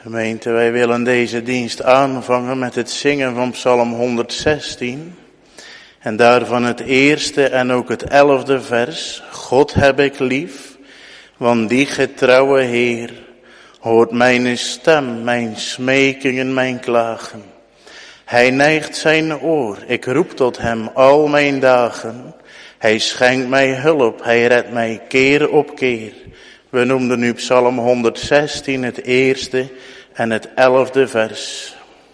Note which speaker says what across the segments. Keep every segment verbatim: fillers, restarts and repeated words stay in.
Speaker 1: Gemeente, wij willen deze dienst aanvangen met het zingen van Psalm honderdzestien. En daarvan het eerste en ook het elfde vers. God heb ik lief, want die getrouwe Heer hoort mijn stem, mijn smekingen, mijn klagen. Hij neigt zijn oor, ik roep tot hem al mijn dagen. Hij schenkt mij hulp, hij redt mij keer op keer. We noemden nu Psalm honderdzestien het eerste en het elfde vers.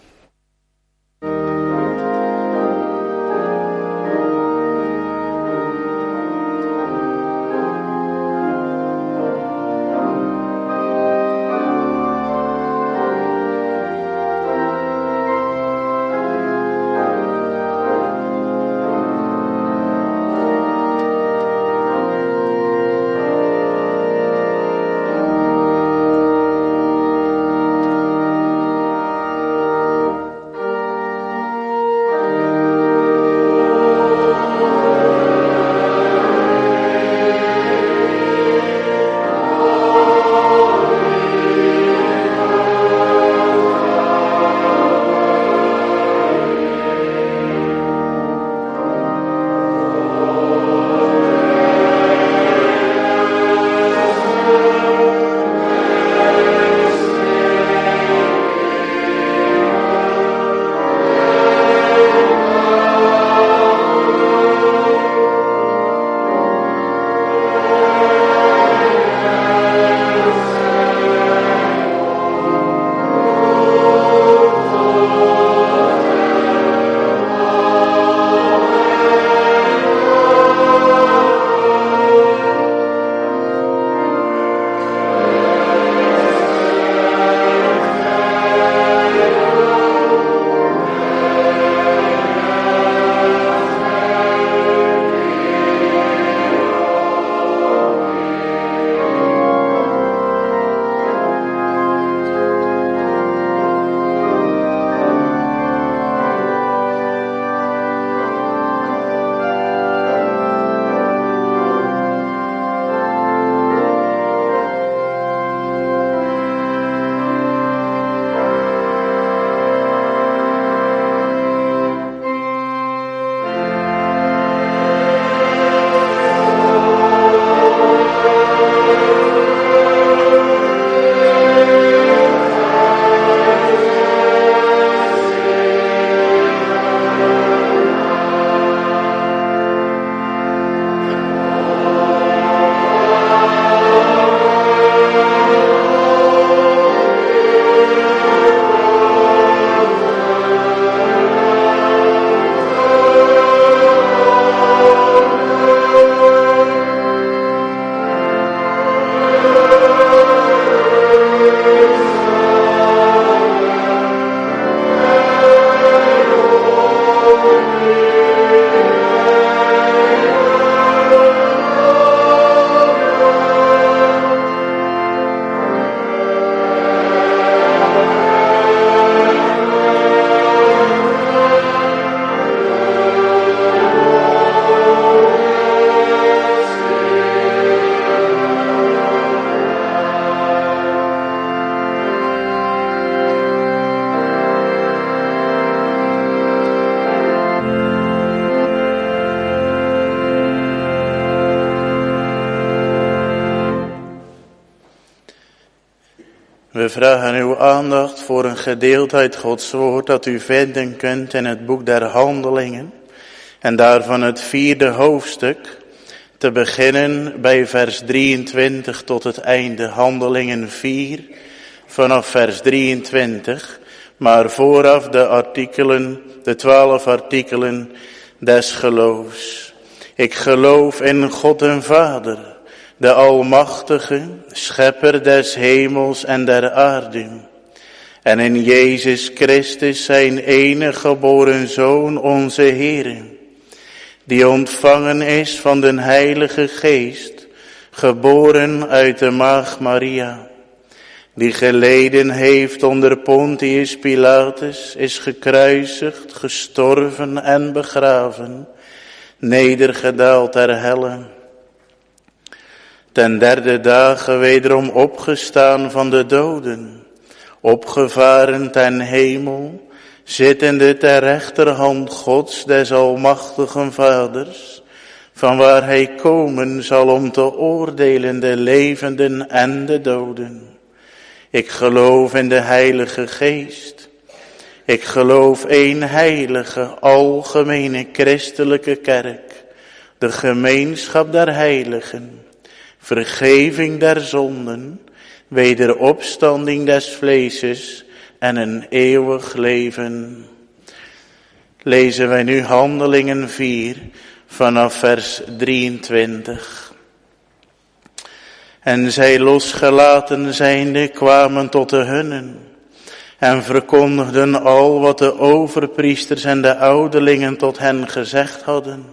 Speaker 1: We vragen uw aandacht voor een gedeelte uit Gods woord dat u vinden kunt in het boek der Handelingen. En daarvan het vierde hoofdstuk, te beginnen bij vers drieëntwintig tot het einde. Handelingen vier, vanaf vers drieëntwintig. Maar vooraf de artikelen, de twaalf artikelen des geloofs. Ik geloof in God en Vader, de Almachtige, Schepper des hemels en der aarde. En in Jezus Christus zijn enige geboren Zoon, onze Heere, die ontvangen is van den Heilige Geest, geboren uit de Maagd Maria, die geleden heeft onder Pontius Pilatus, is gekruisigd, gestorven en begraven, nedergedaald ter helle. Ten derde dagen wederom opgestaan van de doden, opgevaren ten hemel, zittende ter rechterhand Gods des almachtigen Vaders, van waar hij komen zal om te oordelen de levenden en de doden. Ik geloof in de Heilige Geest. Ik geloof één heilige, algemene christelijke kerk, de gemeenschap der heiligen, vergeving der zonden, wederopstanding des vleeses en een eeuwig leven. Lezen wij nu Handelingen vier vanaf vers drieëntwintig. En zij losgelaten zijnde kwamen tot de hunnen en verkondigden al wat de overpriesters en de ouderlingen tot hen gezegd hadden.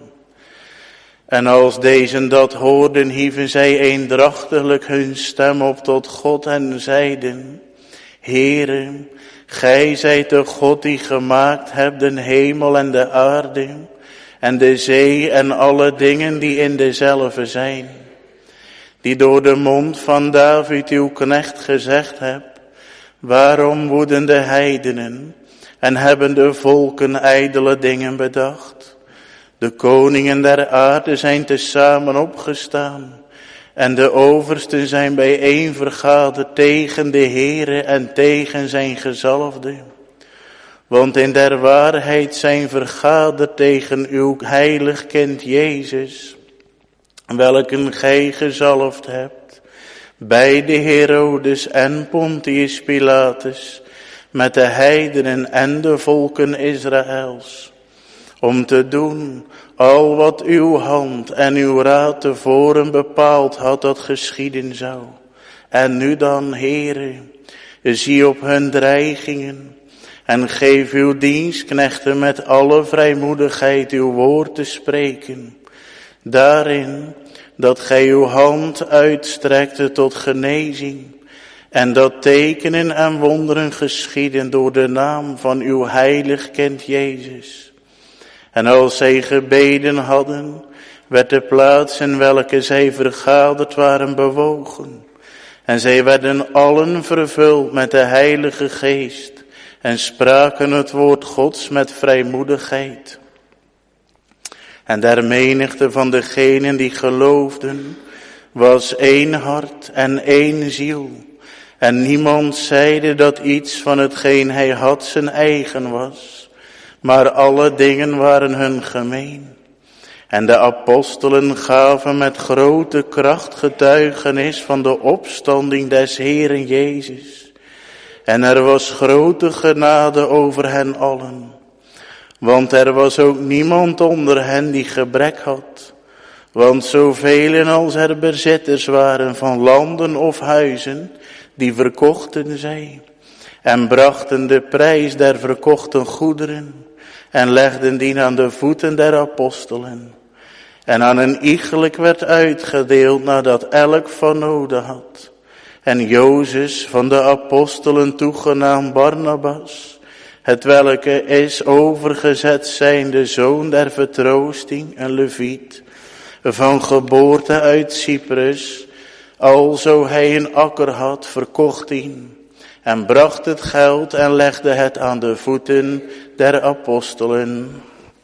Speaker 1: En als deze dat hoorden, hieven zij eendrachtiglijk hun stem op tot God en zeiden: Heere, gij zijt de God die gemaakt hebt de hemel en de aarde en de zee en alle dingen die in dezelve zijn, die door de mond van David uw knecht gezegd hebt: waarom woeden de heidenen en hebben de volken ijdele dingen bedacht? De koningen der aarde zijn tezamen opgestaan en de oversten zijn bijeen vergaderd tegen de Heere en tegen zijn gezalfde. Want in der waarheid zijn vergaderd tegen uw heilig kind Jezus, welken gij gezalfd hebt, bij de Herodes en Pontius Pilatus, met de heidenen en de volken Israëls, om te doen al wat uw hand en uw raad tevoren bepaald had dat geschieden zou. En nu dan, Heere, zie op hun dreigingen en geef uw dienstknechten met alle vrijmoedigheid uw woord te spreken, daarin dat gij uw hand uitstrekte tot genezing en dat tekenen en wonderen geschieden door de naam van uw heilig kind Jezus. En als zij gebeden hadden, werd de plaats in welke zij vergaderd waren bewogen. En zij werden allen vervuld met de Heilige Geest en spraken het woord Gods met vrijmoedigheid. En der menigte van degenen die geloofden was één hart en één ziel. En niemand zeide dat iets van hetgeen hij had zijn eigen was, maar alle dingen waren hun gemeen. En de apostelen gaven met grote kracht getuigenis van de opstanding des Heeren Jezus. En er was grote genade over hen allen. Want er was ook niemand onder hen die gebrek had. Want zoveel als er bezitters waren van landen of huizen, die verkochten zij. En brachten de prijs der verkochten goederen en legden die aan de voeten der apostelen. En aan een iegelijk werd uitgedeeld nadat elk van noden had. En Jozef van de apostelen toegenaamd Barnabas, het welke is overgezet zijn de zoon der vertroosting, een leviet, van geboorte uit Cyprus, alzo hij een akker had, verkocht ihn, en bracht het geld en legde het aan de voeten der apostelen.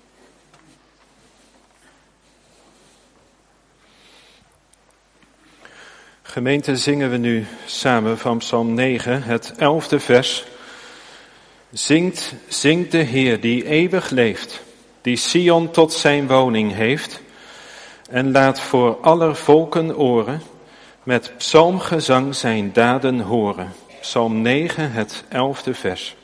Speaker 2: Gemeente, zingen we nu samen van Psalm negen, het elfde vers. Zingt, zingt de Heer die eeuwig leeft, die Sion tot zijn woning heeft, en laat voor aller volken oren, met psalmgezang zijn daden horen. Psalm negen, het elfde vers.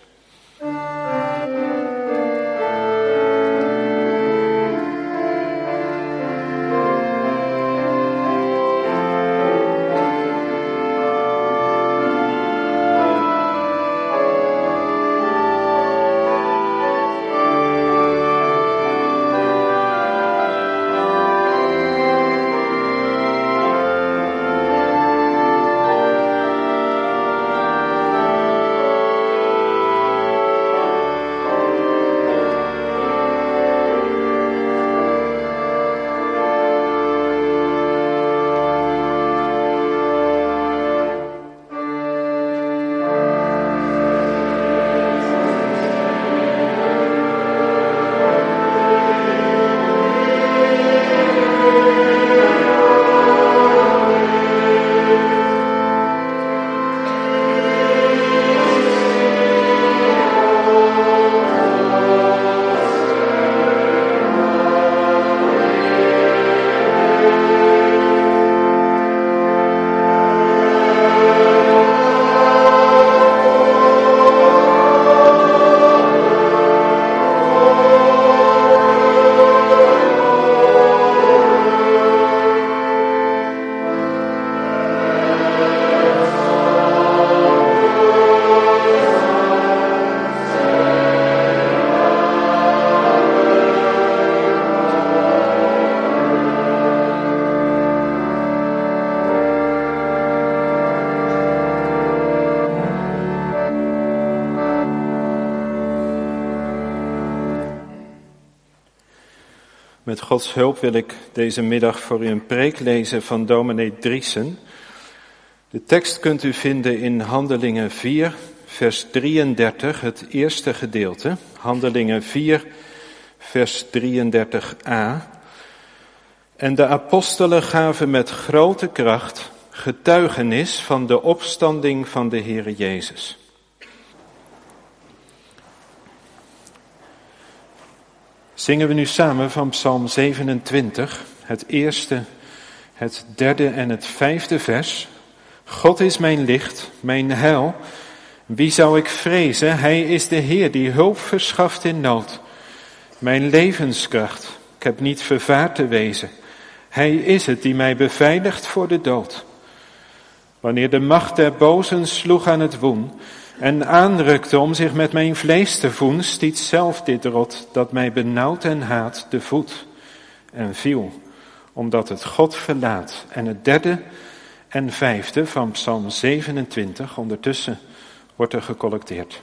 Speaker 2: Met Gods hulp wil ik deze middag voor u een preek lezen van dominee Driesen. De tekst kunt u vinden in Handelingen vier, vers drieëndertig, het eerste gedeelte. Handelingen vier, vers drieëndertig a. En de apostelen gaven met grote kracht getuigenis van de opstanding van de Heere Jezus. Zingen we nu samen van Psalm zevenentwintig, het eerste, het derde en het vijfde vers. God is mijn licht, mijn heil. Wie zou ik vrezen? Hij is de Heer die hulp verschaft in nood. Mijn levenskracht, ik heb niet vervaard te wezen. Hij is het die mij beveiligt voor de dood. Wanneer de macht der bozen sloeg aan het woen en aanrukte om zich met mijn vlees te voeden, stiet zelf dit rot dat mij benauwt en haat de voet en viel, omdat het God verlaat. En het derde en vijfde van Psalm zevenentwintig, ondertussen wordt er gecollecteerd.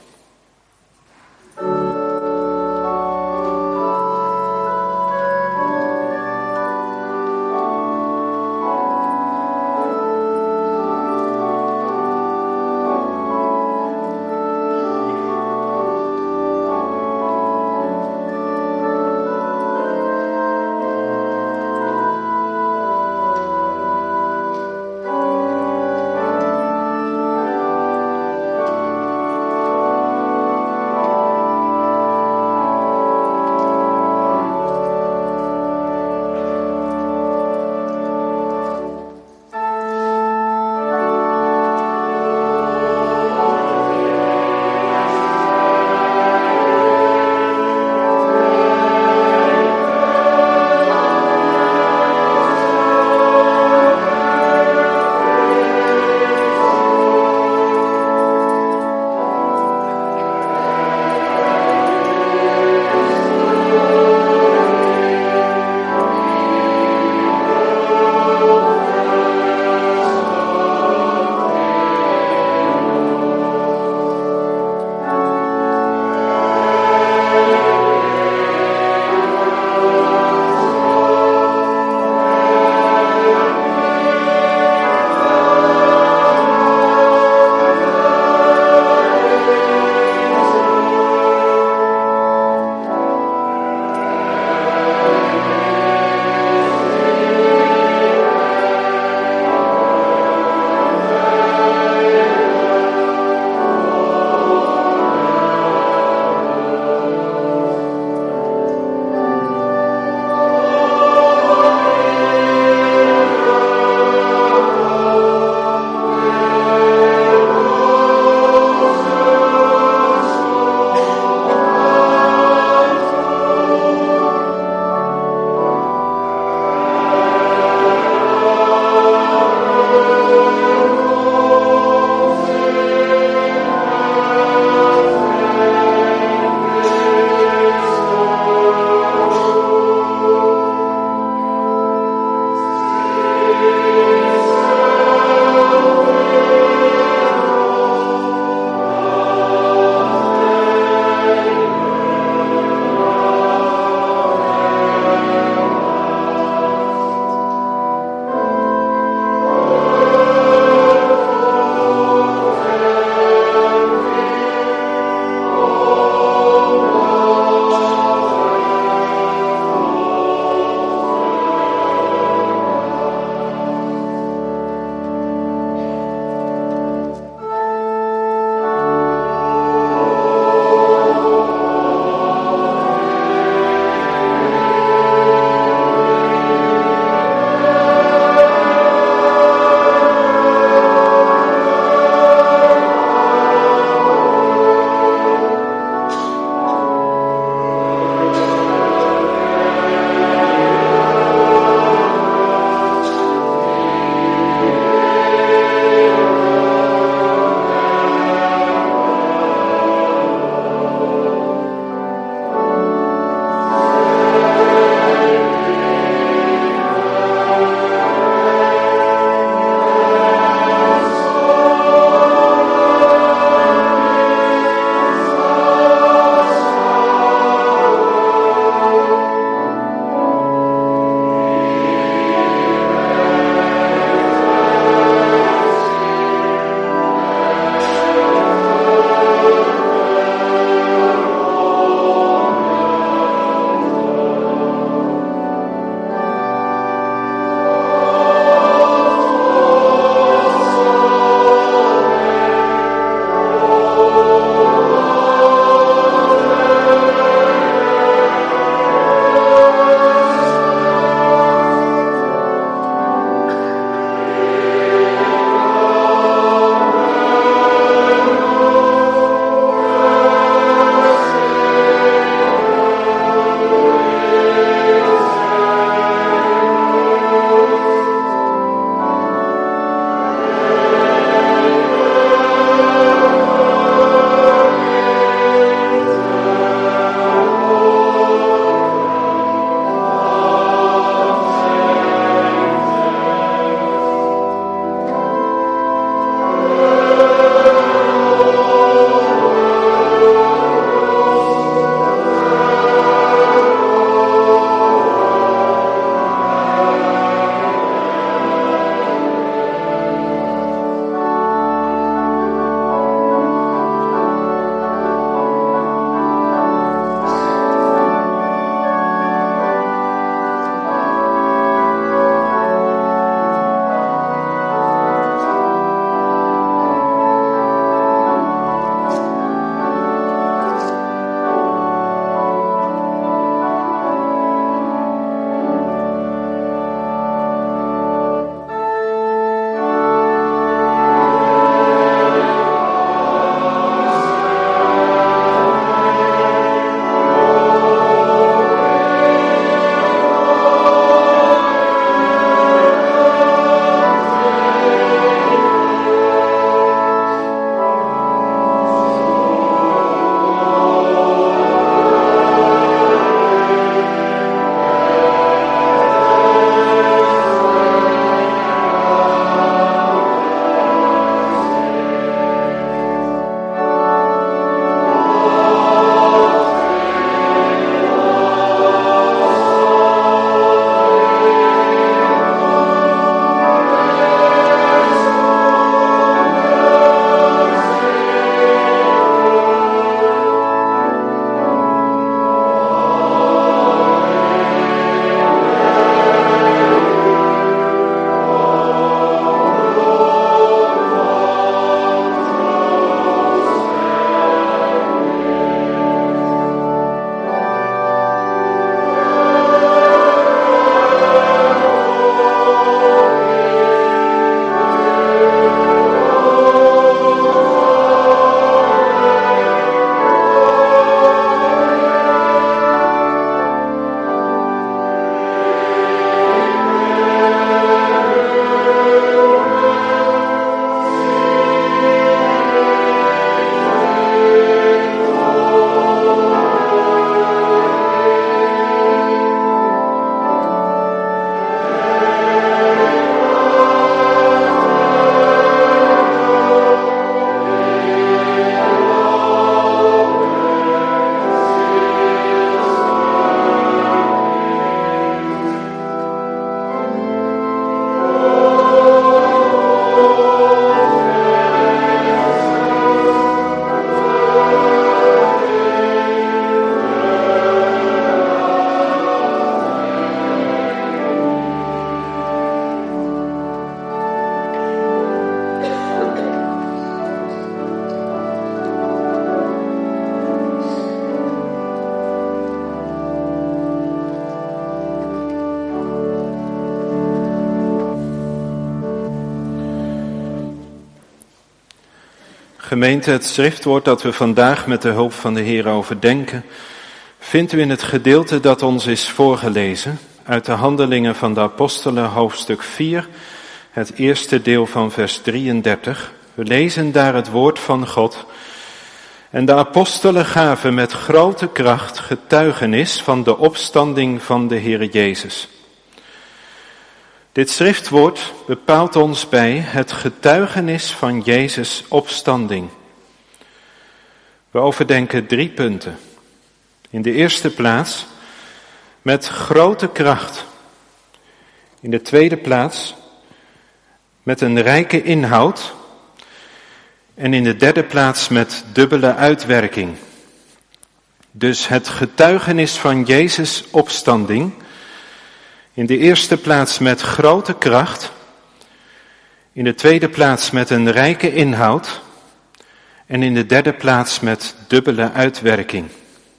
Speaker 2: Gemeente, het schriftwoord dat we vandaag met de hulp van de Heer overdenken, vindt u in het gedeelte dat ons is voorgelezen uit de Handelingen van de Apostelen, hoofdstuk vier, het eerste deel van vers drieëndertig. We lezen daar het woord van God. En de apostelen gaven met grote kracht getuigenis van de opstanding van de Heer Jezus. Dit schriftwoord bepaalt ons bij het getuigenis van Jezus' opstanding. We overdenken drie punten. In de eerste plaats met grote kracht. In de tweede plaats met een rijke inhoud. En in de derde plaats met dubbele uitwerking. Dus het getuigenis van Jezus' opstanding. In de eerste plaats met grote kracht. In de tweede plaats met een rijke inhoud. En in de derde plaats met dubbele uitwerking.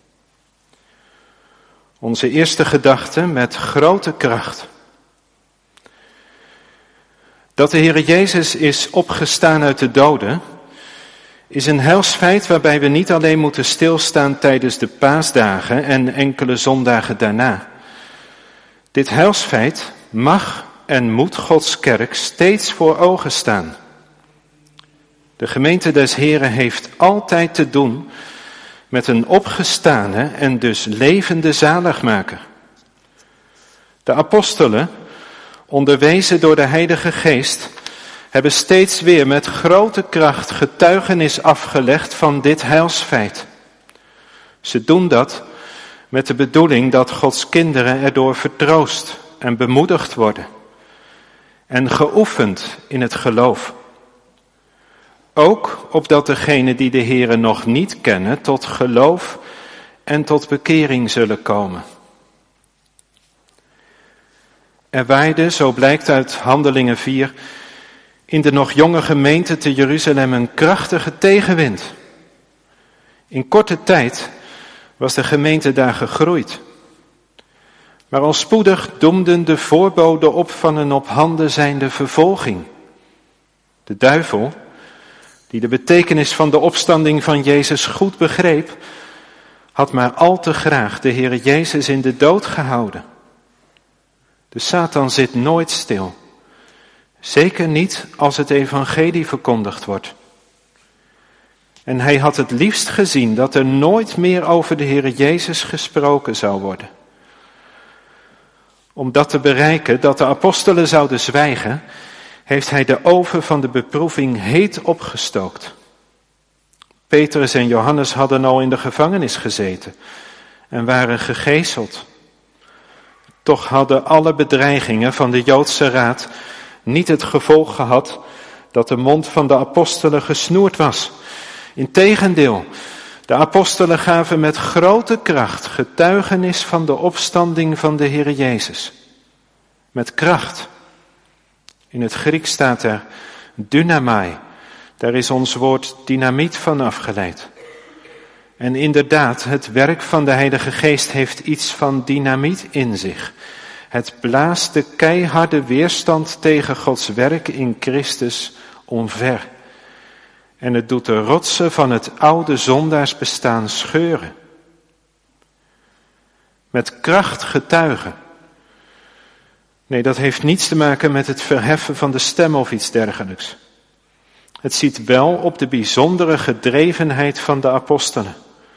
Speaker 2: Onze eerste gedachte met grote kracht. Dat de Heer Jezus is opgestaan uit de doden is een heilsfeit waarbij we niet alleen moeten stilstaan tijdens de paasdagen en enkele zondagen daarna. Dit heilsfeit mag en moet Gods kerk steeds voor ogen staan. De gemeente des Heren heeft altijd te doen met een opgestane en dus levende zaligmaker. De apostelen, onderwezen door de Heilige Geest, hebben steeds weer met grote kracht getuigenis afgelegd van dit heilsfeit. Ze doen dat met de bedoeling dat Gods kinderen erdoor vertroost en bemoedigd worden en geoefend in het geloof. Ook opdat degenen die de Heere nog niet kennen tot geloof en tot bekering zullen komen. Er waaide, zo blijkt uit Handelingen vier, in de nog jonge gemeente te Jeruzalem een krachtige tegenwind. In korte tijd was de gemeente daar gegroeid. Maar al spoedig doemden de voorboden op van een op handen zijnde vervolging. De duivel, die de betekenis van de opstanding van Jezus goed begreep, had maar al te graag de Heere Jezus in de dood gehouden. De Satan zit nooit stil. Zeker niet als het evangelie verkondigd wordt. En hij had het liefst gezien dat er nooit meer over de Heere Jezus gesproken zou worden. Om dat te bereiken, dat de apostelen zouden zwijgen, heeft hij de oven van de beproeving heet opgestookt. Petrus en Johannes hadden al in de gevangenis gezeten en waren gegezeld. Toch hadden alle bedreigingen van de Joodse raad niet het gevolg gehad dat de mond van de apostelen gesnoerd was. Integendeel, de apostelen gaven met grote kracht getuigenis van de opstanding van de Heer Jezus. Met kracht. In het Grieks staat er dynamai. Daar is ons woord dynamiet van afgeleid. En inderdaad, het werk van de Heilige Geest heeft iets van dynamiet in zich. Het blaast de keiharde weerstand tegen Gods werk in Christus omver. En het doet de rotsen van het oude zondaarsbestaan scheuren. Met kracht getuigen. Nee, dat heeft niets te maken met het verheffen van de stem of iets dergelijks. Het ziet wel op de bijzondere gedrevenheid van de apostelen.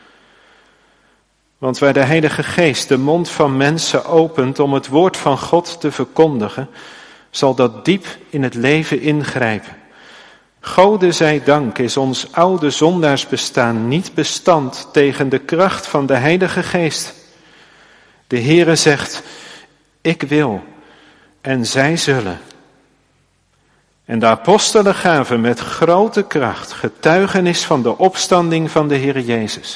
Speaker 2: Want waar de Heilige Geest de mond van mensen opent om het woord van God te verkondigen, zal dat diep in het leven ingrijpen. Gode zij dank is ons oude zondaarsbestaan niet bestand tegen de kracht van de Heilige Geest. De Heere zegt, ik wil en zij zullen. En de apostelen gaven met grote kracht getuigenis van de opstanding van de Heer Jezus.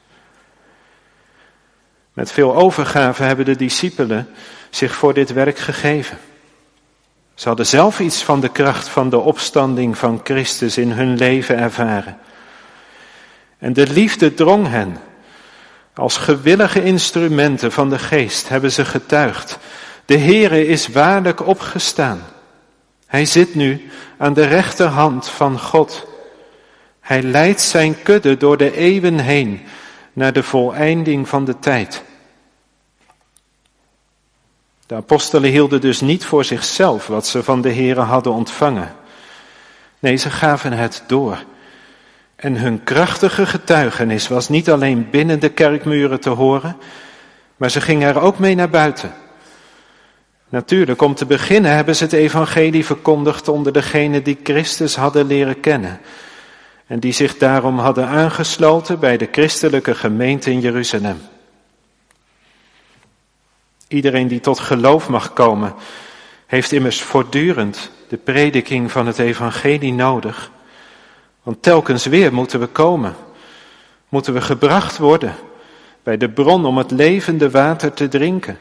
Speaker 2: Met veel overgave hebben de discipelen zich voor dit werk gegeven. Ze hadden zelf iets van de kracht van de opstanding van Christus in hun leven ervaren. En de liefde drong hen. Als gewillige instrumenten van de Geest hebben ze getuigd. De Heere is waarlijk opgestaan. Hij zit nu aan de rechterhand van God. Hij Hij leidt zijn kudde door de eeuwen heen naar de voleinding van de tijd. De apostelen hielden dus niet voor zichzelf wat ze van de Here hadden ontvangen. Nee, ze gaven het door. En hun krachtige getuigenis was niet alleen binnen de kerkmuren te horen, maar ze gingen er ook mee naar buiten. Natuurlijk, om te beginnen hebben ze het evangelie verkondigd onder degenen die Christus hadden leren kennen. En die zich daarom hadden aangesloten bij de christelijke gemeente in Jeruzalem. Iedereen die tot geloof mag komen, heeft immers voortdurend de prediking van het evangelie nodig. Want telkens weer moeten we komen, moeten we gebracht worden bij de bron om het levende water te drinken.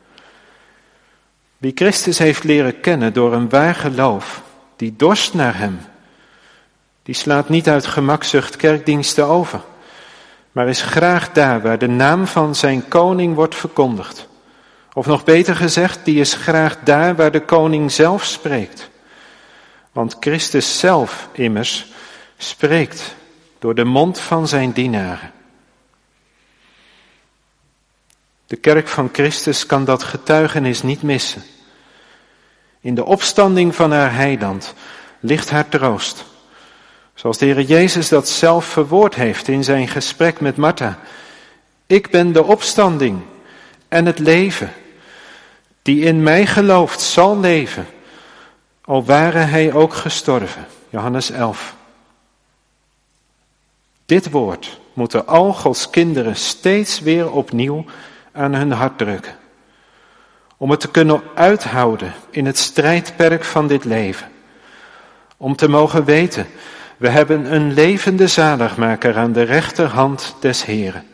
Speaker 2: Wie Christus heeft leren kennen door een waar geloof, die dorst naar hem, die slaat niet uit gemakzucht kerkdiensten over, maar is graag daar waar de naam van zijn koning wordt verkondigd. Of nog beter gezegd, die is graag daar waar de koning zelf spreekt. Want Christus zelf immers spreekt door de mond van zijn dienaren. De kerk van Christus kan dat getuigenis niet missen. In de opstanding van haar heiland ligt haar troost. Zoals de Heer Jezus dat zelf verwoord heeft in zijn gesprek met Martha. Ik ben de opstanding en het leven. Die in mij gelooft zal leven, al ware hij ook gestorven. Johannes elf. Dit woord moeten al Gods kinderen steeds weer opnieuw aan hun hart drukken. Om het te kunnen uithouden in het strijdperk van dit leven. Om te mogen weten, we hebben een levende zaligmaker aan de rechterhand des Heren.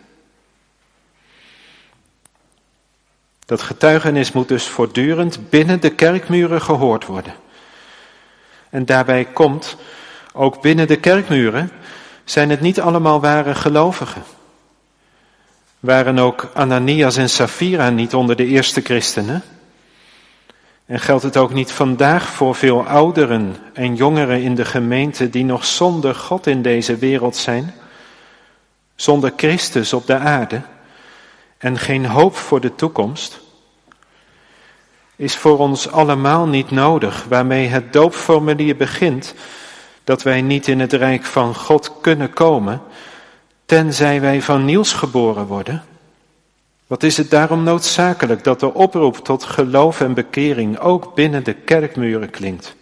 Speaker 2: Dat getuigenis moet dus voortdurend binnen de kerkmuren gehoord worden. En daarbij komt, ook binnen de kerkmuren zijn het niet allemaal ware gelovigen. Waren ook Ananias en Safira niet onder de eerste christenen? En geldt het ook niet vandaag voor veel ouderen en jongeren in de gemeente die nog zonder God in deze wereld zijn? Zonder Christus op de aarde en geen hoop voor de toekomst? Is voor ons allemaal niet nodig, waarmee het doopformulier begint, dat wij niet in het rijk van God kunnen komen, tenzij wij van nieuws geboren worden? Wat is het daarom noodzakelijk dat de oproep tot geloof en bekering ook binnen de kerkmuren klinkt?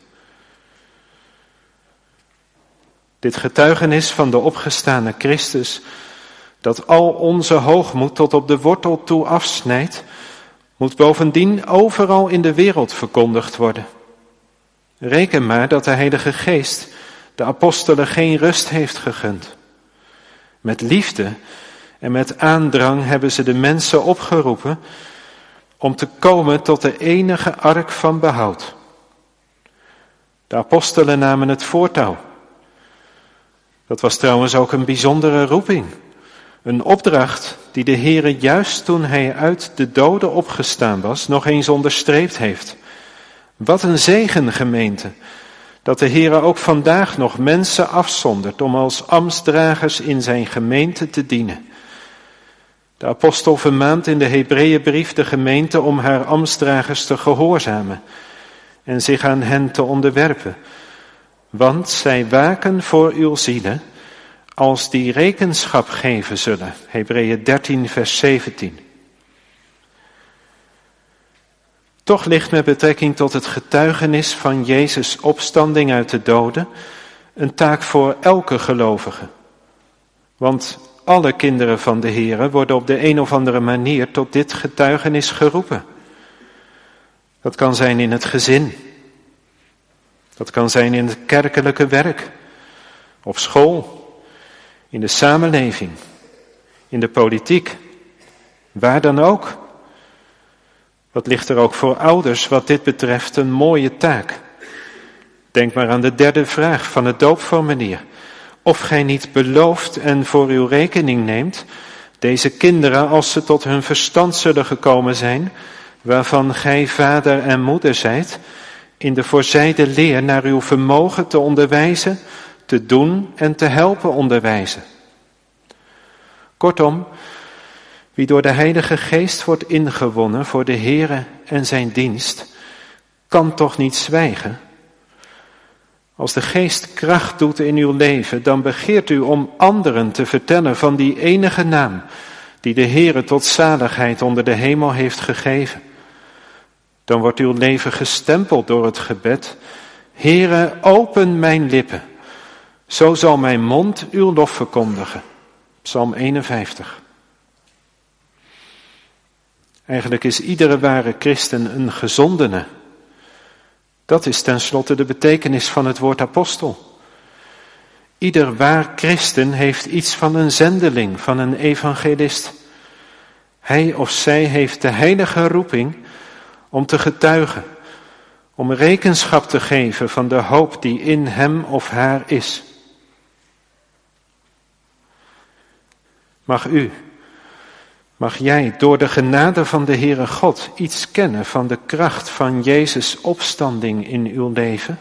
Speaker 2: Dit getuigenis van de opgestane Christus, dat al onze hoogmoed tot op de wortel toe afsnijdt, moet bovendien overal in de wereld verkondigd worden. Reken maar dat de Heilige Geest de apostelen geen rust heeft gegund. Met liefde en met aandrang hebben ze de mensen opgeroepen om te komen tot de enige ark van behoud. De apostelen namen het voortouw. Dat was trouwens ook een bijzondere roeping. Een opdracht die de Heere juist toen hij uit de doden opgestaan was nog eens onderstreept heeft. Wat een zegen, gemeente, dat de Heere ook vandaag nog mensen afzondert om als ambtsdragers in zijn gemeente te dienen. De apostel vermaant in de Hebreeënbrief de gemeente om haar ambtsdragers te gehoorzamen en zich aan hen te onderwerpen. Want zij waken voor uw zielen, als die rekenschap geven zullen. Hebreeën dertien vers zeventien. Toch ligt met betrekking tot het getuigenis van Jezus' opstanding uit de doden een taak voor elke gelovige. Want alle kinderen van de Heere worden op de een of andere manier tot dit getuigenis geroepen. Dat kan zijn in het gezin. Dat kan zijn in het kerkelijke werk. Op school. In de samenleving. In de politiek. Waar dan ook. Wat ligt er ook voor ouders wat dit betreft een mooie taak. Denk maar aan de derde vraag van het doopformulier. Of gij niet belooft en voor uw rekening neemt, deze kinderen als ze tot hun verstand zullen gekomen zijn, waarvan gij vader en moeder zijt, in de voorzijde leer naar uw vermogen te onderwijzen, te doen en te helpen onderwijzen. Kortom, wie door de Heilige Geest wordt ingewonnen voor de Here en zijn dienst, kan toch niet zwijgen? Als de Geest kracht doet in uw leven, dan begeert u om anderen te vertellen van die enige naam die de Heere tot zaligheid onder de hemel heeft gegeven. Dan wordt uw leven gestempeld door het gebed: Heere, open mijn lippen, zo zal mijn mond uw lof verkondigen. Psalm eenenvijftig. Eigenlijk is iedere ware christen een gezondene. Dat is tenslotte de betekenis van het woord apostel. Ieder waar christen heeft iets van een zendeling, van een evangelist. Hij of zij heeft de heilige roeping om te getuigen, om rekenschap te geven van de hoop die in hem of haar is. Mag u, mag jij door de genade van de Heere God iets kennen van de kracht van Jezus' opstanding in uw leven?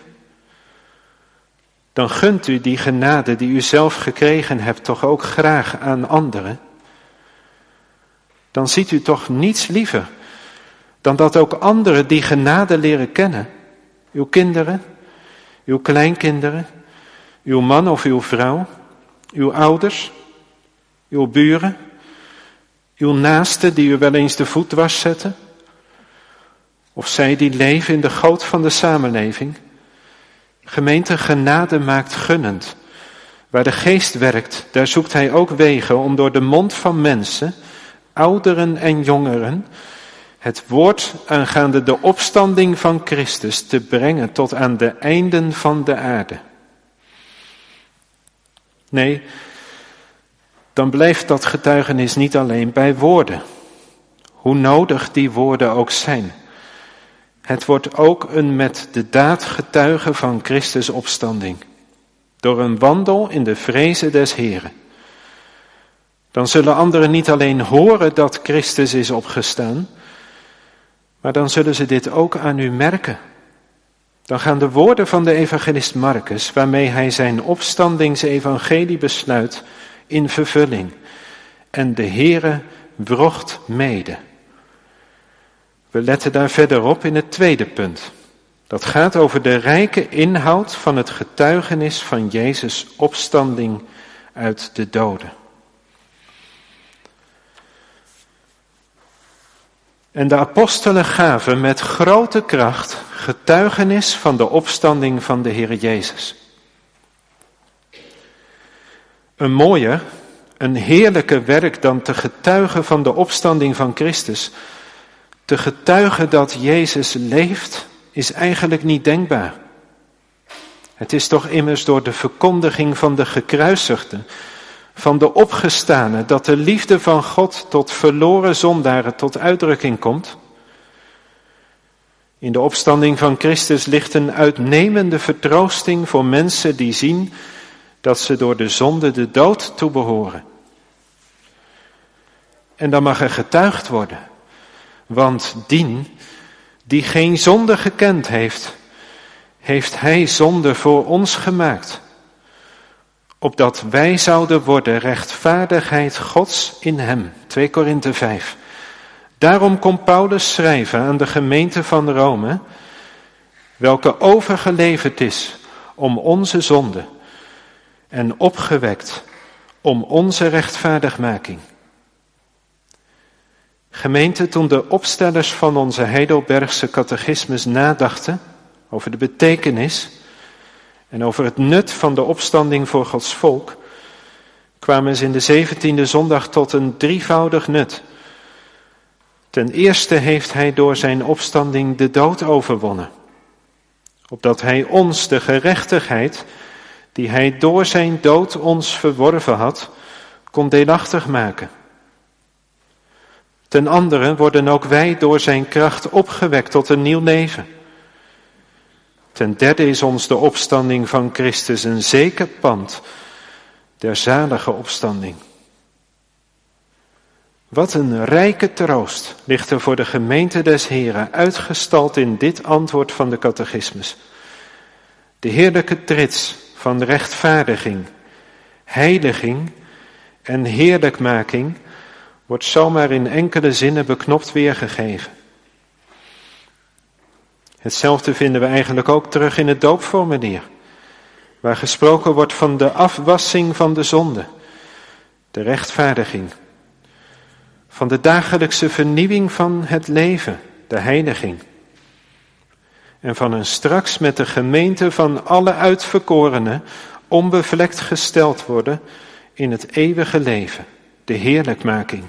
Speaker 2: Dan gunt u die genade die u zelf gekregen hebt toch ook graag aan anderen. Dan ziet u toch niets liever dan dat ook anderen die genade leren kennen. Uw kinderen, uw kleinkinderen, uw man of uw vrouw, uw ouders, uw buren, uw naasten die u wel eens de voet dwars zetten, of zij die leven in de goot van de samenleving. Gemeente, genade maakt gunnend. Waar de Geest werkt, daar zoekt hij ook wegen om door de mond van mensen, ouderen en jongeren, het woord aangaande de opstanding van Christus te brengen tot aan de einden van de aarde. Nee, dan blijft dat getuigenis niet alleen bij woorden, hoe nodig die woorden ook zijn. Het wordt ook een met de daad getuige van Christus opstanding, door een wandel in de vrezen des Heren. Dan zullen anderen niet alleen horen dat Christus is opgestaan, maar dan zullen ze dit ook aan u merken. Dan gaan de woorden van de evangelist Marcus, waarmee hij zijn opstandingsevangelie besluit, in vervulling. En de Heere wrocht mede. We letten daar verder op in het tweede punt. Dat gaat over de rijke inhoud van het getuigenis van Jezus' opstanding uit de doden. En de apostelen gaven met grote kracht getuigenis van de opstanding van de Heer Jezus. Een mooier, een heerlijker werk dan te getuigen van de opstanding van Christus, te getuigen dat Jezus leeft, is eigenlijk niet denkbaar. Het is toch immers door de verkondiging van de gekruisigde, van de opgestane, dat de liefde van God tot verloren zondaren tot uitdrukking komt. In de opstanding van Christus ligt een uitnemende vertroosting voor mensen die zien dat ze door de zonde de dood toebehoren. En dan mag er getuigd worden, want dien die geen zonde gekend heeft, heeft hij zonde voor ons gemaakt, opdat wij zouden worden rechtvaardigheid Gods in hem. twee Korinthe vijf. Daarom kon Paulus schrijven aan de gemeente van Rome, welke overgeleverd is om onze zonde en opgewekt om onze rechtvaardigmaking. Gemeente, toen de opstellers van onze Heidelbergse catechismus nadachten over de betekenis en over het nut van de opstanding voor Gods volk, kwamen ze in de zeventiende zondag tot een drievoudig nut. Ten eerste heeft hij door zijn opstanding de dood overwonnen, opdat hij ons de gerechtigheid die hij door zijn dood ons verworven had, kon deelachtig maken. Ten andere worden ook wij door zijn kracht opgewekt tot een nieuw leven. Ten derde is ons de opstanding van Christus een zeker pand der zalige opstanding. Wat een rijke troost ligt er voor de gemeente des Heren uitgestald in dit antwoord van de catechismus. De heerlijke trits van rechtvaardiging, heiliging en heerlijkmaking wordt zomaar in enkele zinnen beknopt weergegeven. Hetzelfde vinden we eigenlijk ook terug in het doopformulier, waar gesproken wordt van de afwassing van de zonde, de rechtvaardiging, van de dagelijkse vernieuwing van het leven, de heiliging, en van een straks met de gemeente van alle uitverkorenen onbevlekt gesteld worden in het eeuwige leven, de heerlijkmaking.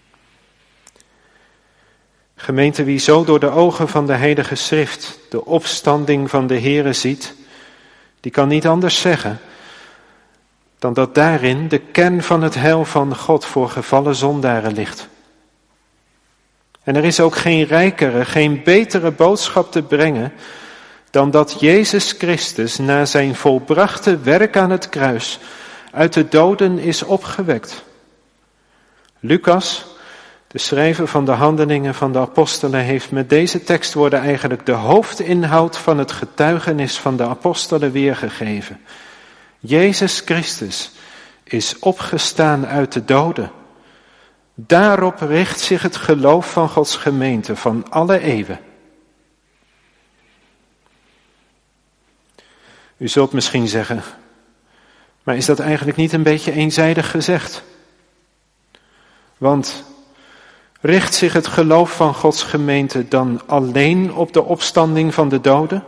Speaker 2: Gemeente, wie zo door de ogen van de Heilige Schrift de opstanding van de Here ziet, die kan niet anders zeggen dan dat daarin de kern van het heil van God voor gevallen zondaren ligt. En er is ook geen rijkere, geen betere boodschap te brengen dan dat Jezus Christus na zijn volbrachte werk aan het kruis uit de doden is opgewekt. Lucas, de schrijver van de Handelingen van de Apostelen, heeft met deze tekstwoorden eigenlijk de hoofdinhoud van het getuigenis van de apostelen weergegeven. Jezus Christus is opgestaan uit de doden. Daarop richt zich het geloof van Gods gemeente van alle eeuwen. U zult misschien zeggen, maar is dat eigenlijk niet een beetje eenzijdig gezegd? Want richt zich het geloof van Gods gemeente dan alleen op de opstanding van de doden?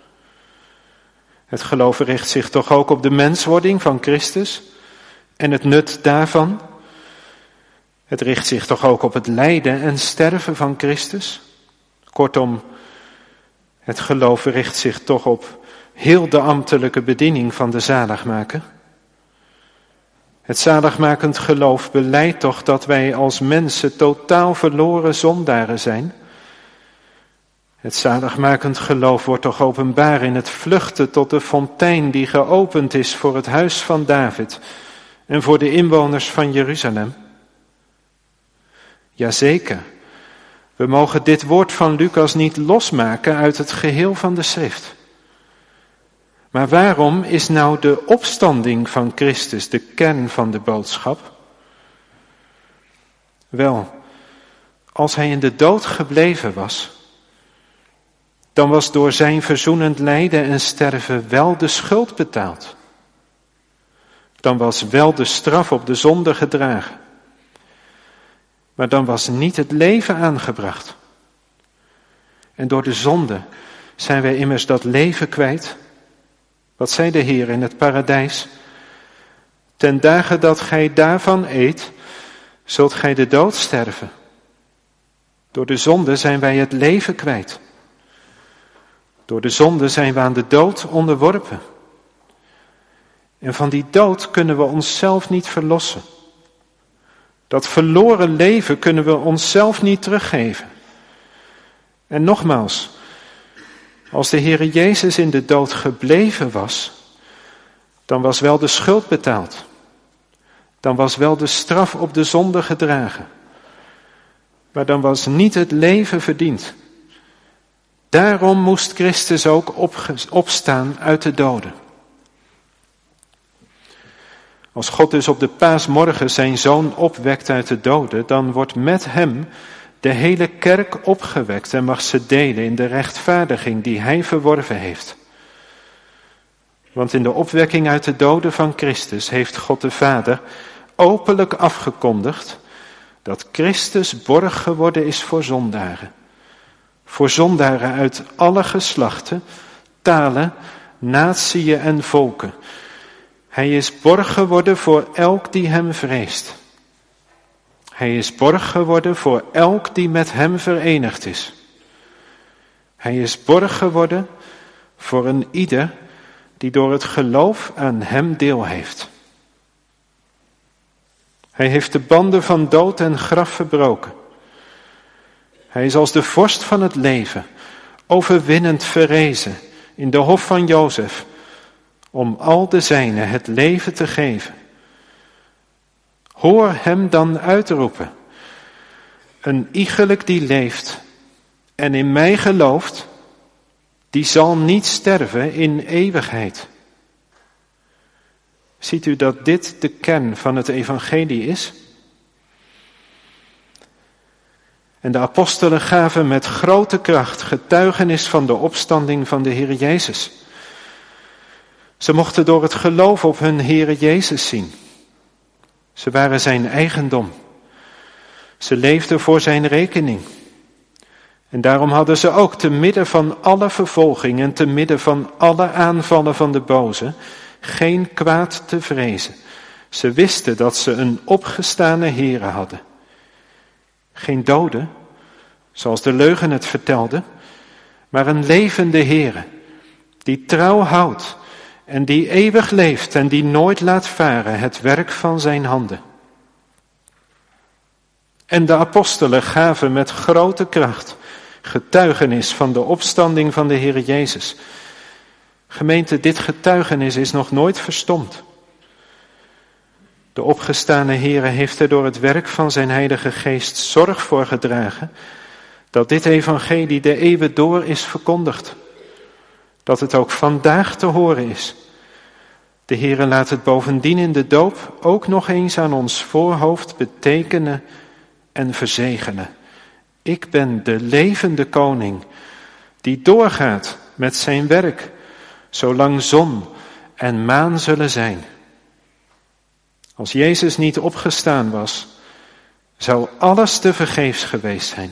Speaker 2: Het geloof richt zich toch ook op de menswording van Christus en het nut daarvan? Het richt zich toch ook op het lijden en sterven van Christus? Kortom, het geloof richt zich toch op heel de ambtelijke bediening van de zaligmaker? Het zaligmakend geloof belijdt toch dat wij als mensen totaal verloren zondaren zijn? Het zaligmakend geloof wordt toch openbaar in het vluchten tot de fontein die geopend is voor het huis van David en voor de inwoners van Jeruzalem? Jazeker, we mogen dit woord van Lucas niet losmaken uit het geheel van de schrift. Maar waarom is nou de opstanding van Christus de kern van de boodschap? Wel, als hij in de dood gebleven was, dan was door zijn verzoenend lijden en sterven wel de schuld betaald. Dan was wel de straf op de zonde gedragen. Maar dan was niet het leven aangebracht. En door de zonde zijn wij immers dat leven kwijt. Wat zei de Heer in het paradijs? Ten dagen dat gij daarvan eet, zult gij de dood sterven. Door de zonde zijn wij het leven kwijt. Door de zonde zijn we aan de dood onderworpen. En van die dood kunnen we onszelf niet verlossen. Dat verloren leven kunnen we onszelf niet teruggeven. En nogmaals, als de Heere Jezus in de dood gebleven was, dan was wel de schuld betaald. Dan was wel de straf op de zonde gedragen. Maar dan was niet het leven verdiend. Daarom moest Christus ook opstaan uit de doden. Als God dus op de paasmorgen zijn zoon opwekt uit de doden, dan wordt met hem de hele kerk opgewekt en mag ze delen in de rechtvaardiging die hij verworven heeft. Want in de opwekking uit de doden van Christus heeft God de Vader openlijk afgekondigd dat Christus borg geworden is voor zondaren. Voor zondaren uit alle geslachten, talen, natieën en volken. Hij is borg geworden voor elk die hem vreest. Hij is borg geworden voor elk die met hem verenigd is. Hij is borg geworden voor een ieder die door het geloof aan hem deel heeft. Hij heeft de banden van dood en graf verbroken. Hij is als de vorst van het leven, overwinnend verrezen in de hof van Jozef, om al de zijnen het leven te geven. Hoor hem dan uitroepen. Een iegelijk die leeft en in mij gelooft, die zal niet sterven in eeuwigheid. Ziet u dat dit de kern van het evangelie is? En de apostelen gaven met grote kracht getuigenis van de opstanding van de Heer Jezus. Ze mochten door het geloof op hun Heer Jezus zien. Ze waren zijn eigendom. Ze leefden voor zijn rekening. En daarom hadden ze ook te midden van alle vervolging en te midden van alle aanvallen van de boze geen kwaad te vrezen. Ze wisten dat ze een opgestane Heere hadden. Geen dode, zoals de leugen het vertelde, maar een levende Heere, die trouw houdt en die eeuwig leeft en die nooit laat varen het werk van zijn handen. En de apostelen gaven met grote kracht getuigenis van de opstanding van de Heer Jezus. Gemeente, dit getuigenis is nog nooit verstomd. De opgestane Heere heeft er door het werk van zijn Heilige Geest zorg voor gedragen dat dit evangelie de eeuwen door is verkondigd. Dat het ook vandaag te horen is. De Heere laat het bovendien in de doop ook nog eens aan ons voorhoofd betekenen en verzegelen. Ik ben de levende koning die doorgaat met zijn werk, zolang zon en maan zullen zijn. Als Jezus niet opgestaan was, zou alles tevergeefs geweest zijn.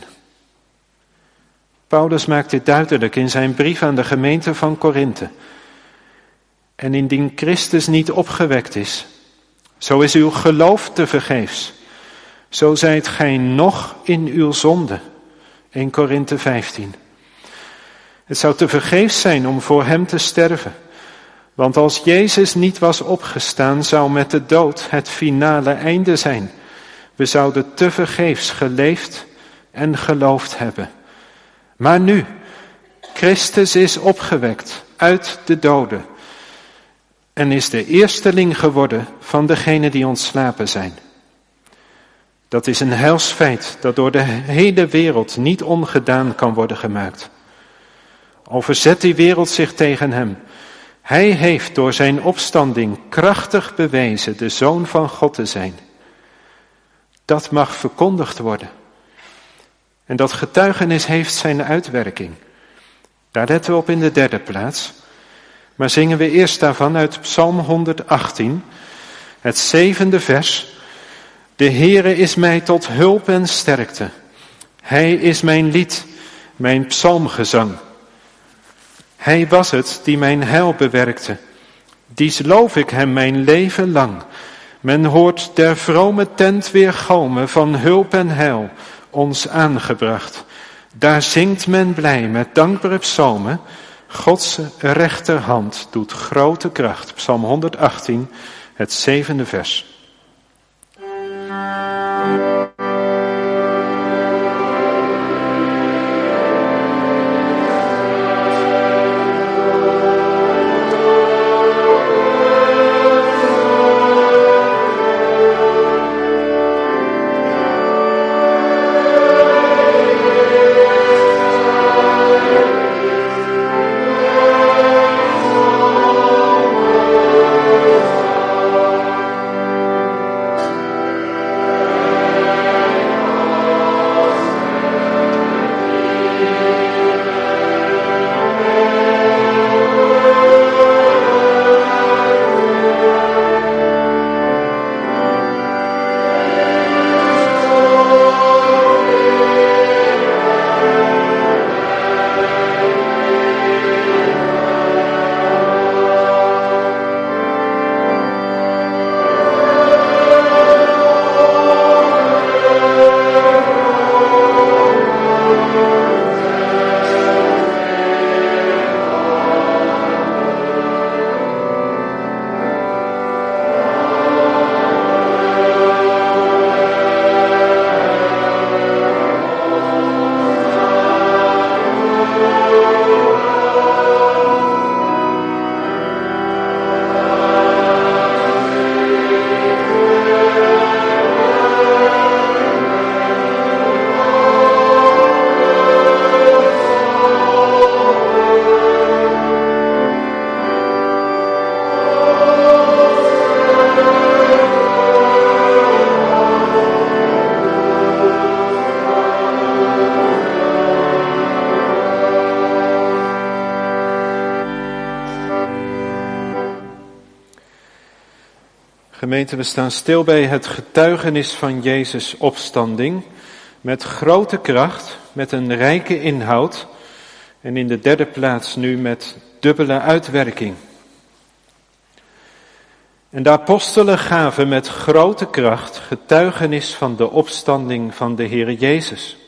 Speaker 2: Paulus maakt dit duidelijk in zijn brief aan de gemeente van Korinthe. En indien Christus niet opgewekt is, zo is uw geloof tevergeefs. Zo zijt gij nog in uw zonde. Eerste Korinthe vijftien. Het zou tevergeefs zijn om voor hem te sterven. Want als Jezus niet was opgestaan, zou met de dood het finale einde zijn. We zouden tevergeefs geleefd en geloofd hebben. Maar nu, Christus is opgewekt uit de doden en is de eersteling geworden van degenen die ontslapen zijn. Dat is een heilsfeit dat door de hele wereld niet ongedaan kan worden gemaakt. Al verzet die wereld zich tegen hem. Hij heeft door zijn opstanding krachtig bewezen de Zoon van God te zijn. Dat mag verkondigd worden. En dat getuigenis heeft zijn uitwerking. Daar letten we op in de derde plaats. Maar zingen we eerst daarvan uit Psalm honderdachttien, het zevende vers. De Heere is mij tot hulp en sterkte. Hij is mijn lied, mijn psalmgezang. Hij was het die mijn heil bewerkte. Dies loof ik hem mijn leven lang. Men hoort der vrome tent weer galmen van hulp en heil ons aangebracht. Daar zingt men blij met dankbare psalmen. Gods rechterhand doet grote kracht. Psalm honderdachttien, het zevende vers. Gemeente, we staan stil bij het getuigenis van Jezus' opstanding met grote kracht, met een rijke inhoud en in de derde plaats nu met dubbele uitwerking. En de apostelen gaven met grote kracht getuigenis van de opstanding van de Heere Jezus.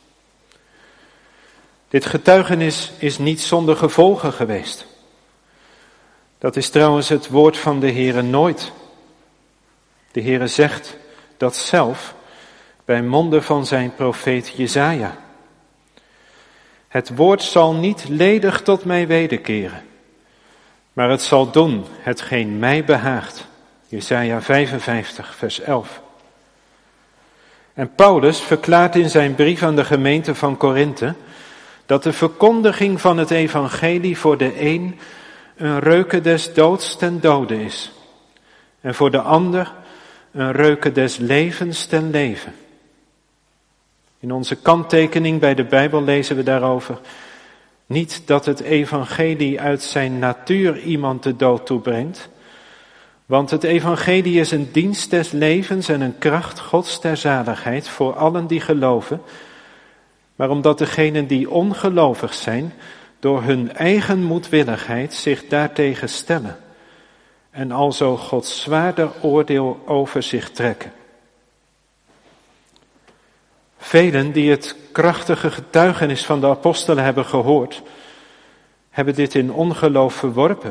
Speaker 2: Dit getuigenis is niet zonder gevolgen geweest. Dat is trouwens het woord van de Heere nooit. De Heere zegt dat zelf bij monden van zijn profeet Jesaja. Het woord zal niet ledig tot mij wederkeren, maar het zal doen hetgeen mij behaagt. Jesaja vijfenvijftig, vers elf. En Paulus verklaart in zijn brief aan de gemeente van Korinthe dat de verkondiging van het evangelie voor de een een reuke des doods ten dode is, en voor de ander een reuke des levens ten leven. In onze kanttekening bij de Bijbel lezen we daarover: niet dat het evangelie uit zijn natuur iemand de dood toebrengt, want het evangelie is een dienst des levens en een kracht Gods ter zaligheid voor allen die geloven, maar omdat degenen die ongelovig zijn door hun eigen moedwilligheid zich daartegen stellen en alzo Gods zwaarder oordeel over zich trekken. Velen die het krachtige getuigenis van de apostelen hebben gehoord, hebben dit in ongeloof verworpen.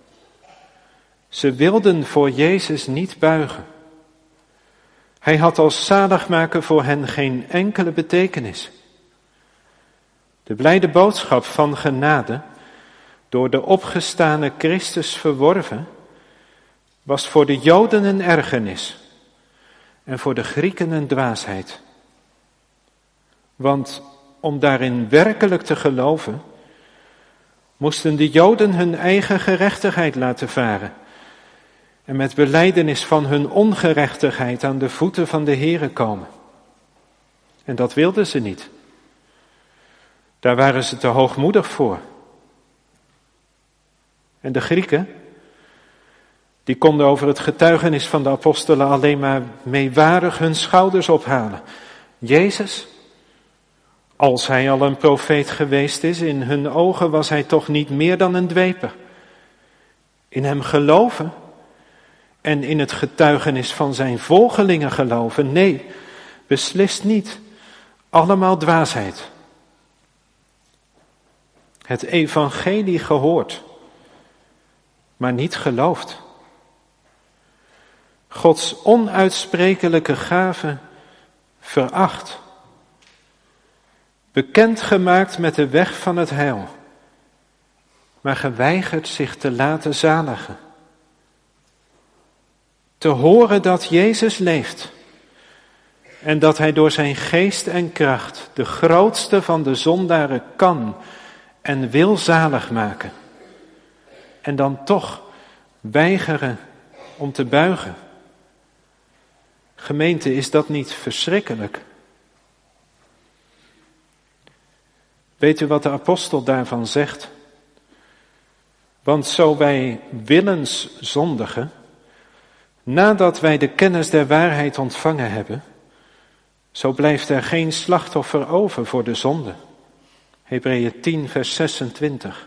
Speaker 2: Ze wilden voor Jezus niet buigen. Hij had als zaligmaker voor hen geen enkele betekenis. De blijde boodschap van genade, door de opgestane Christus verworven, was voor de Joden een ergernis en voor de Grieken een dwaasheid. Want om daarin werkelijk te geloven, moesten de Joden hun eigen gerechtigheid laten varen en met belijdenis van hun ongerechtigheid aan de voeten van de Heere komen. En dat wilden ze niet. Daar waren ze te hoogmoedig voor. En de Grieken, die konden over het getuigenis van de apostelen alleen maar meewarig hun schouders ophalen. Jezus, als hij al een profeet geweest is, in hun ogen was hij toch niet meer dan een dweper. In hem geloven en in het getuigenis van zijn volgelingen geloven, nee, beslist niet. Allemaal dwaasheid. Het evangelie gehoord, maar niet geloofd. Gods onuitsprekelijke gave veracht. Bekendgemaakt met de weg van het heil, maar geweigerd zich te laten zaligen. Te horen dat Jezus leeft en dat hij door zijn geest en kracht de grootste van de zondaren kan en wil zalig maken. En dan toch weigeren om te buigen. Gemeente, is dat niet verschrikkelijk? Weet u wat de apostel daarvan zegt? Want zo wij willens zondigen, nadat wij de kennis der waarheid ontvangen hebben, zo blijft er geen slachtoffer over voor de zonde. Hebreeën tien, vers zesentwintig.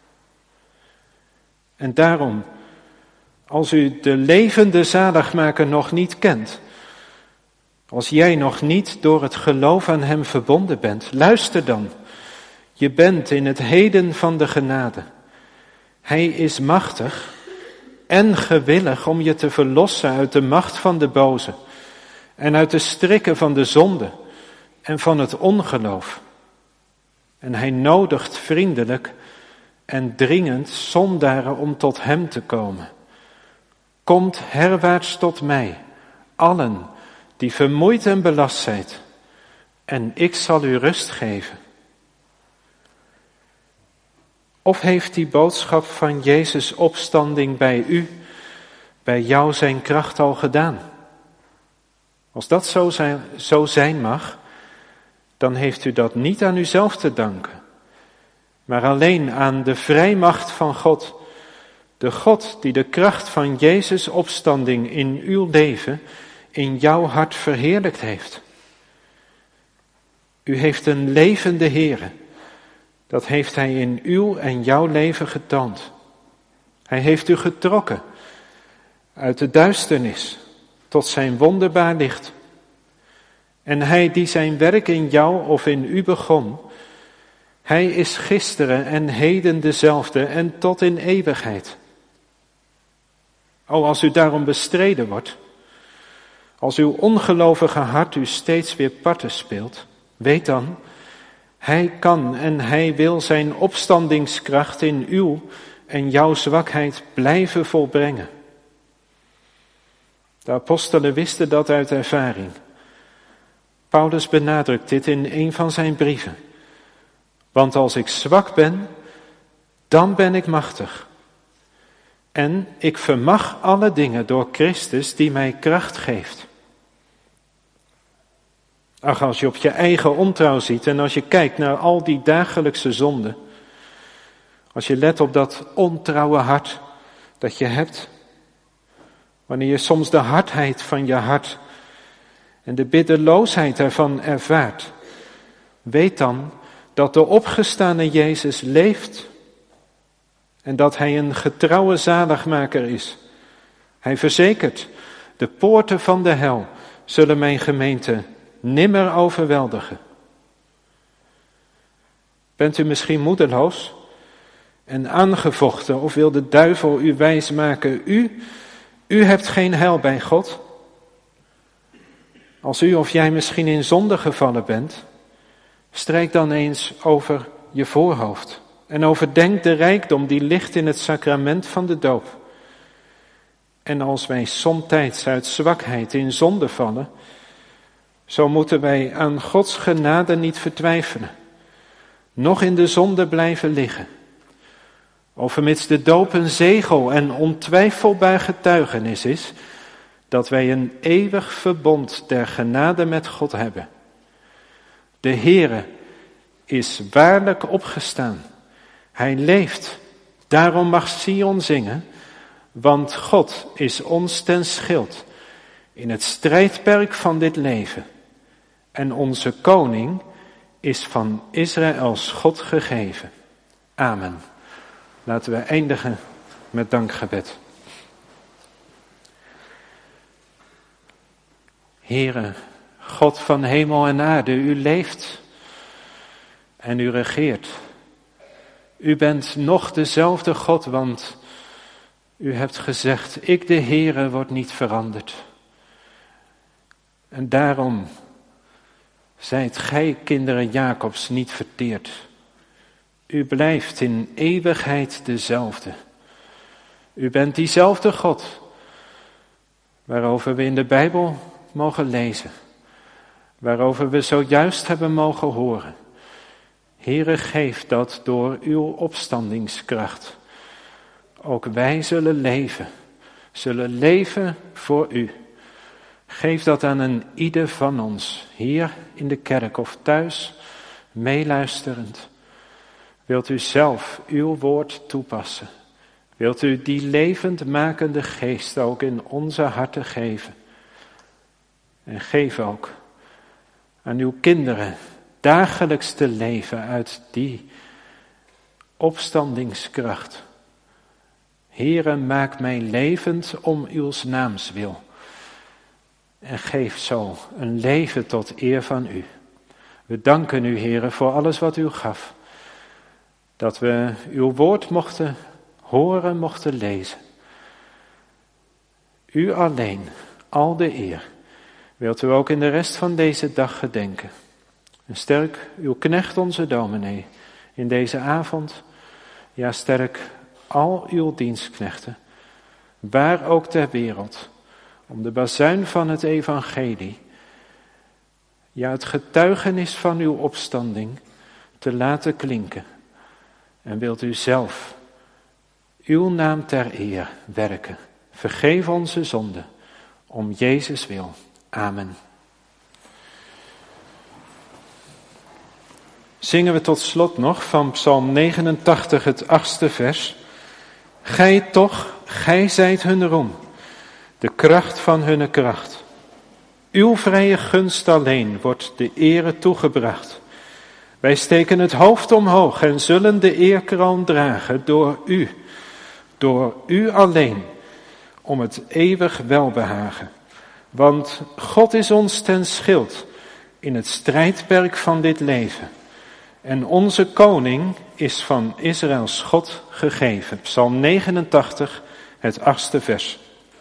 Speaker 2: En daarom, als u de levende zaligmaker nog niet kent, als jij nog niet door het geloof aan hem verbonden bent, luister dan. Je bent in het heden van de genade. Hij is machtig en gewillig om je te verlossen uit de macht van de boze en uit de strikken van de zonde en van het ongeloof. En hij nodigt vriendelijk en dringend zondaren om tot hem te komen. Komt herwaarts tot mij, allen die vermoeid en belast zijt, en ik zal u rust geven. Of heeft die boodschap van Jezus' opstanding bij u, bij jou zijn kracht al gedaan? Als dat zo zijn, zo zijn mag, dan heeft u dat niet aan uzelf te danken, maar alleen aan de vrijmacht van God, De God die de kracht van Jezus' opstanding in uw leven, in jouw hart verheerlijkt heeft. U heeft een levende Heere. Dat heeft Hij in uw en jouw leven getoond. Hij heeft u getrokken uit de duisternis tot zijn wonderbaar licht. En Hij die zijn werk in jou of in u begon, Hij is gisteren en heden dezelfde en tot in eeuwigheid. O, als u daarom bestreden wordt, als uw ongelovige hart u steeds weer parten speelt, weet dan, Hij kan en Hij wil zijn opstandingskracht in uw en jouw zwakheid blijven volbrengen. De apostelen wisten dat uit ervaring. Paulus benadrukt dit in een van zijn brieven. Want als ik zwak ben, dan ben ik machtig. En ik vermag alle dingen door Christus die mij kracht geeft. Ach, als je op je eigen ontrouw ziet en als je kijkt naar al die dagelijkse zonden. Als je let op dat ontrouwe hart dat je hebt. Wanneer je soms de hardheid van je hart en de biddeloosheid ervan ervaart. Weet dan dat de opgestane Jezus leeft en dat Hij een getrouwe zaligmaker is. Hij verzekert, de poorten van de hel zullen mijn gemeente nimmer overweldigen. Bent u misschien moedeloos en aangevochten of wil de duivel u wijsmaken, u, u hebt geen heil bij God? Als u of jij misschien in zonde gevallen bent, strijk dan eens over je voorhoofd en overdenk de rijkdom die ligt in het sacrament van de doop. En als wij somtijds uit zwakheid in zonde vallen, zo moeten wij aan Gods genade niet vertwijfelen, noch in de zonde blijven liggen. Overmits de doop een zegel en ontwijfelbaar getuigenis is, dat wij een eeuwig verbond der genade met God hebben. De Heere is waarlijk opgestaan. Hij leeft. Daarom mag Sion zingen, want God is ons ten schild in het strijdperk van dit leven. En onze koning is van Israëls God gegeven. Amen. Laten we eindigen met dankgebed. Heere, God van hemel en aarde, u leeft en u regeert. U bent nog dezelfde God, want u hebt gezegd, ik de Heere word niet veranderd. En daarom zijt gij, kinderen Jacobs, niet verteerd. U blijft in eeuwigheid dezelfde. U bent diezelfde God, waarover we in de Bijbel mogen lezen, waarover we zojuist hebben mogen horen. Heere, geef dat door uw opstandingskracht ook wij zullen leven, zullen leven voor u. Geef dat aan een ieder van ons, hier in de kerk of thuis, meeluisterend. Wilt u zelf uw woord toepassen? Wilt u die levendmakende geest ook in onze harten geven? En geef ook aan uw kinderen dagelijks te leven uit die opstandingskracht. Heere, maak mij levend om uw naams wil. En geef zo een leven tot eer van u. We danken u, Heere, voor alles wat u gaf. Dat we uw woord mochten horen, mochten lezen. U alleen, al de eer, wilt u ook in de rest van deze dag gedenken. En sterk uw knecht, onze dominee, in deze avond. Ja, sterk al uw dienstknechten, waar ook ter wereld, om de bazuin van het evangelie, ja, het getuigenis van uw opstanding te laten klinken. En wilt u zelf uw naam ter eer werken. Vergeef onze zonden, om Jezus wil. Amen. Zingen we tot slot nog van Psalm negenentachtig, het achtste vers. Gij toch, gij zijt hun roem, de kracht van hunne kracht. Uw vrije gunst alleen wordt de ere toegebracht. Wij steken het hoofd omhoog en zullen de eerkroon dragen door u, door u alleen, om het eeuwig welbehagen. Want God is ons ten schild in het strijdperk van dit leven. En onze koning is van Israëls God gegeven. Psalm negenentachtig, het achtste vers.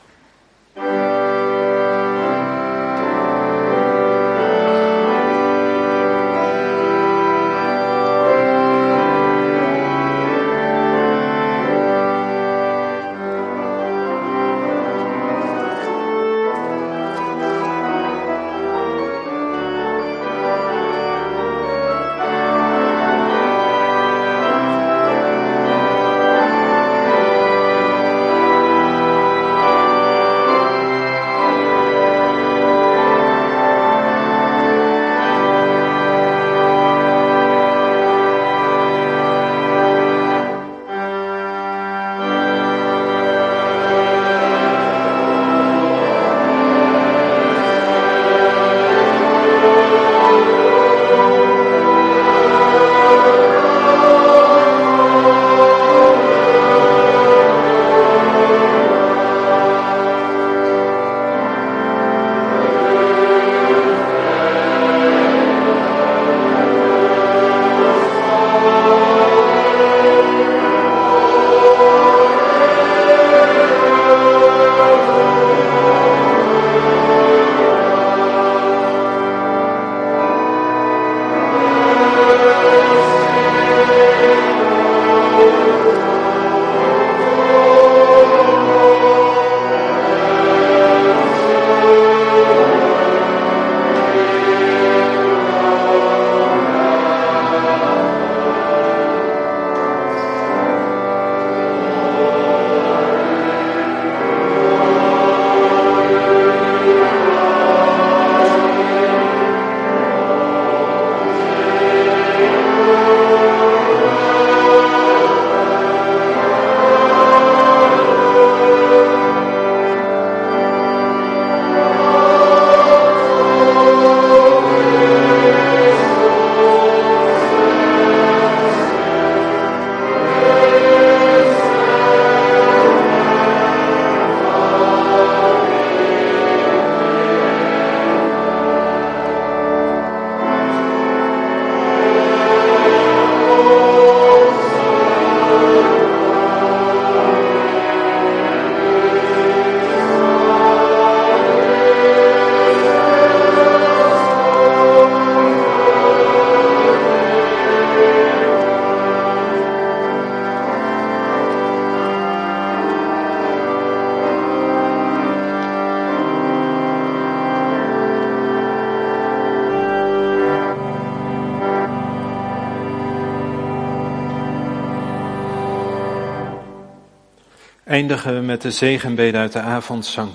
Speaker 2: Eindigen we met de zegenbede uit de avondzang.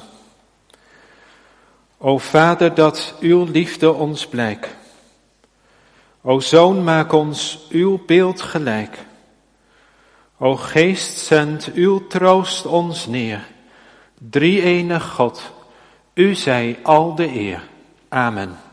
Speaker 2: O Vader, dat uw liefde ons blijk. O Zoon, maak ons uw beeld gelijk. O Geest, zend uw troost ons neer. Drie-enig God, u zij al de eer. Amen.